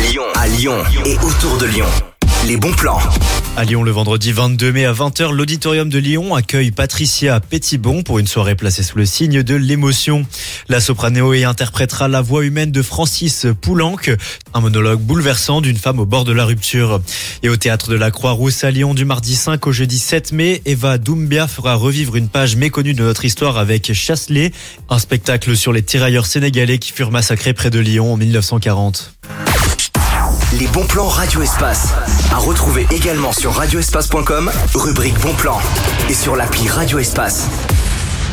À Lyon et autour de Lyon. Les bons plans. À Lyon, le vendredi 22 mai à 20h, l'auditorium de Lyon accueille Patricia Pétibon pour une soirée placée sous le signe de l'émotion. La soprano y interprétera la voix humaine de Francis Poulenc, un monologue bouleversant d'une femme au bord de la rupture. Et au théâtre de la Croix-Rousse à Lyon, du mardi 5 au jeudi 7 mai, Eva Doumbia fera revivre une page méconnue de notre histoire avec Chasselet, un spectacle sur les tirailleurs sénégalais qui furent massacrés près de Lyon en 1940. Les bons plans Radio Espace. À retrouver également sur radioespace.com, rubrique bons plans. Et sur l'appli Radio Espace.